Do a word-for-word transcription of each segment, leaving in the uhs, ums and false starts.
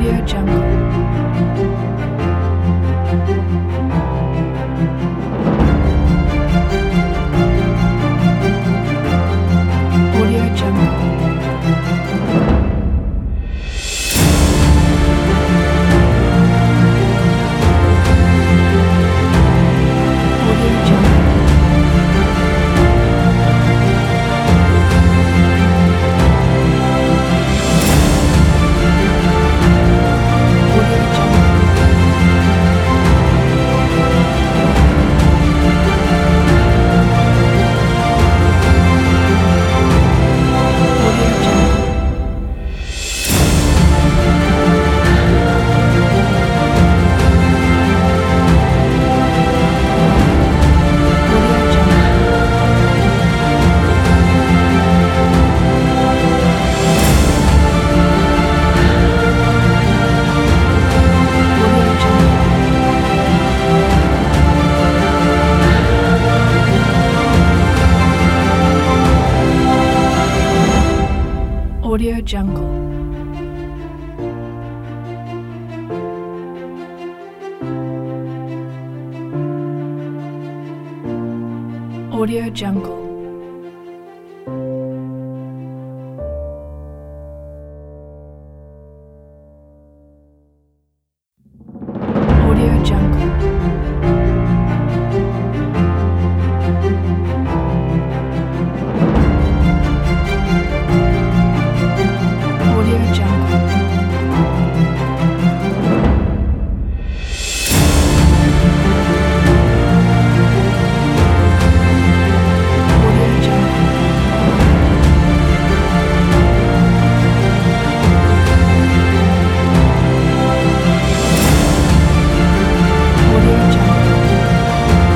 Audio Jungle. Audio Jungle. Audio Jungle. Audio Jungle. Audio Jungle. Audio Jungle. Audio Jungle. Audio Jungle. Audio Jungle. Audio Jungle. Audio Jungle. Audio Jungle. Audio Jungle.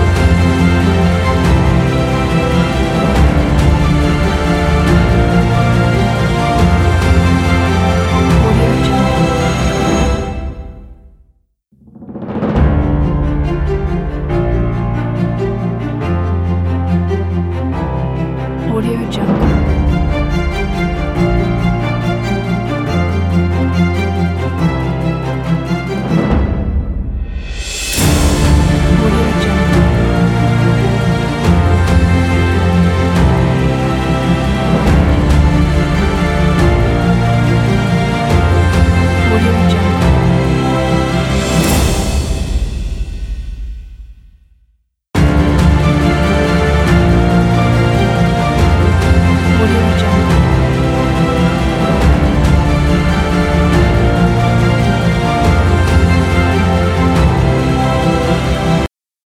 Audio Jungle. Audio Jungle. Audio Jungle. Audio